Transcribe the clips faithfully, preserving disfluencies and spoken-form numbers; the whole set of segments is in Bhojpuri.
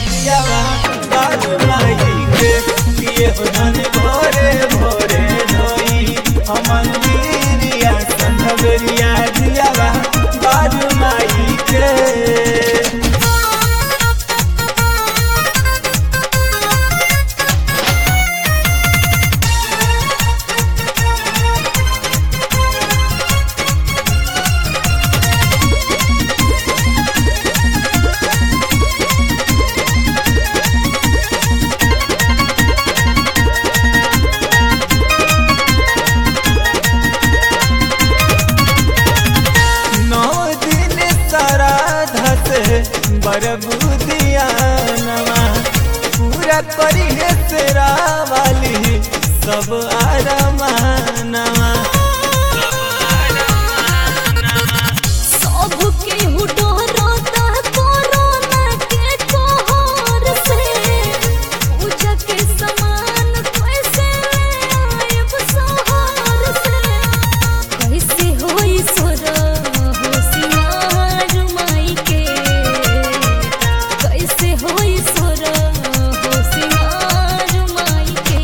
दियावा बारू माई के किए हो धन भोरे भोरे धोई हमन गिरिया संधबरिया दियावा बारू माई के। बरबुदिया नवा पूरा करी है तेरा वाली सब आरमानवा सब के हुडोरता कोरोना के कहर से पूजा के सामान कैसे आएब शहर से कैसे होई सोर होशियार माई के कैसे होई सोर होशियार माई के।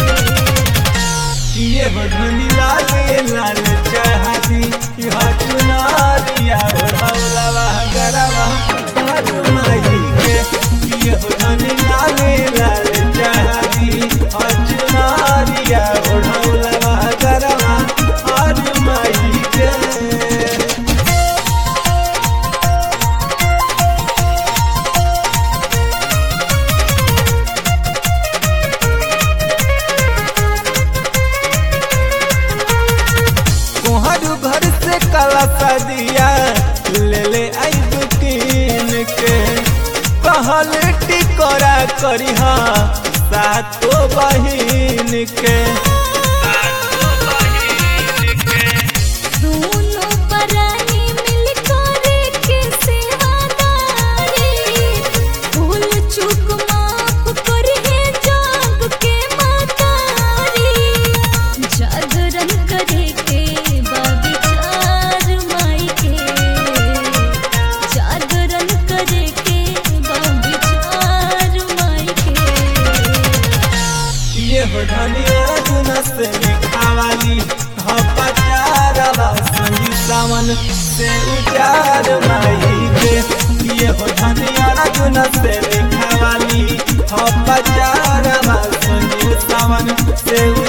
ये बधनी लाले लाल चाहती यह चुनारिया ओढ़ौलावा गरावा बारू माई के ये बधनी लाले लाल चाहती यह चुनारिया ओढ़ौलावा गरावा बारू माई के। घर से काला सदिया ले ले आई बुकीन के कहल टिकोरा करी सातो बहिन के। दोनों परानी मिल कर के सेवादारी भूल चूक माफ कर है जाग के मातारी जागरण करे के धनिया जुन से लिखावाली पचारवा संगी सावन से उचार माई के ये हो धनिया जुन से लिखावाली पचारवा संगी सावन से